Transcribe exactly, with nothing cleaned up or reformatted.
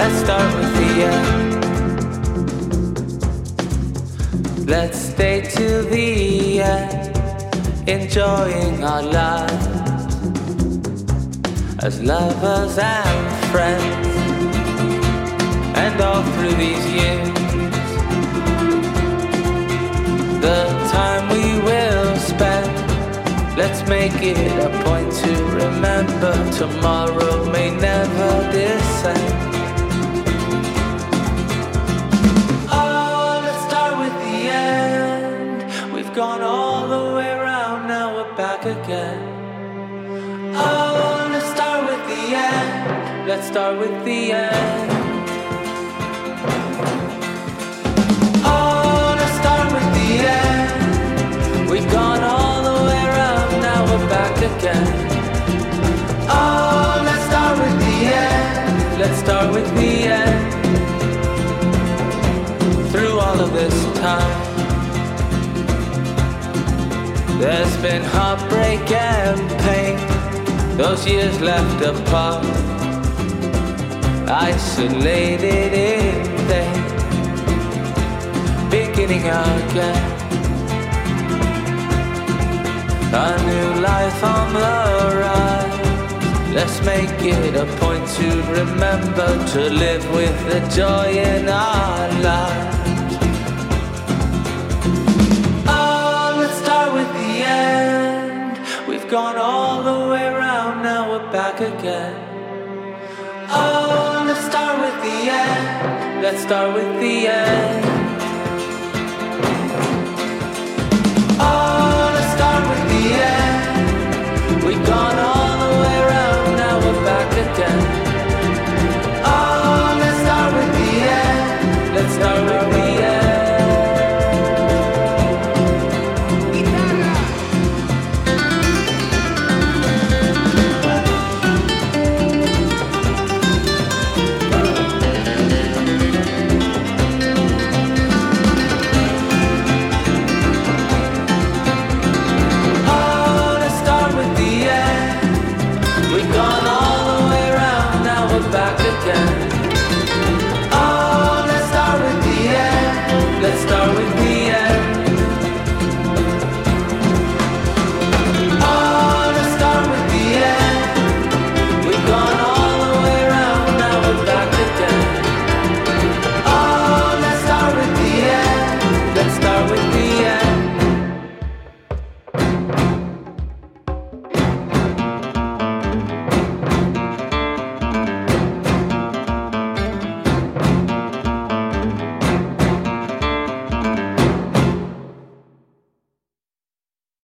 let's start with the end. Let's stay till the end, enjoying our lives as lovers and friends. And all through these years, the time we will spend, let's make it a point to remember tomorrow may never descend. Oh, let's start with the end. We've gone all the way around, now we're back again. Oh, let's start with the end. Let's start with the end. Oh, let's start with the end. We've gone all the way around, now we're back again. Oh, let's start with the end. Let's start with the end. Through all of this time, there's been heartbreak and pain. Those years left apart, isolated in vain, beginning again. A new life on the rise. Let's make it a point to remember to live with the joy in our lives. Oh, let's start with the end. We've gone all the way around, now we're back again. Oh, let's start with the end. Let's start with the end. Oh, let's start with the end. We've gone all